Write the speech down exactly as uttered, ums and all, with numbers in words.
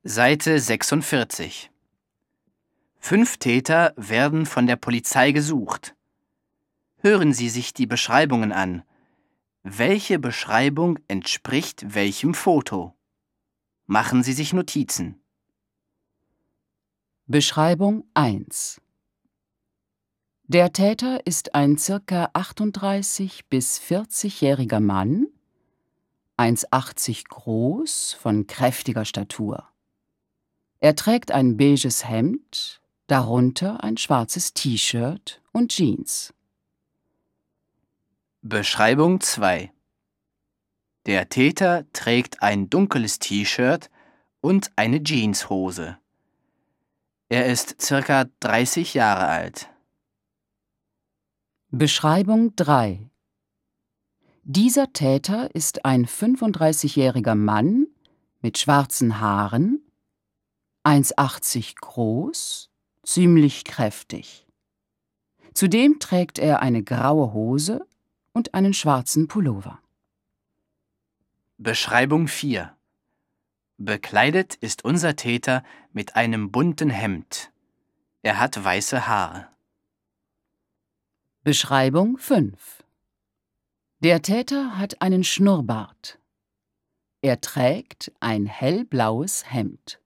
Seite sechsundvierzig. Fünf Täter werden von der Polizei gesucht. Hören Sie sich die Beschreibungen an. Welche Beschreibung entspricht welchem Foto? Machen Sie sich Notizen. Beschreibung eins. Der Täter ist ein ca. achtunddreißig- bis vierzigjähriger Mann, eins Komma achtzig groß, von kräftiger Statur. Er trägt ein beiges Hemd, darunter ein schwarzes T-Shirt und Jeans. Beschreibung zwei. Der Täter trägt ein dunkles T-Shirt und eine Jeanshose. Er ist circa dreißig Jahre alt. Beschreibung drei. Dieser Täter ist ein fünfunddreißigjähriger Mann mit schwarzen Haaren, eins Komma achtzig groß, ziemlich kräftig. Zudem trägt er eine graue Hose und einen schwarzen Pullover. Beschreibung vier. Bekleidet ist unser Täter mit einem bunten Hemd. Er hat weiße Haare. Beschreibung fünf. Der Täter hat einen Schnurrbart. Er trägt ein hellblaues Hemd.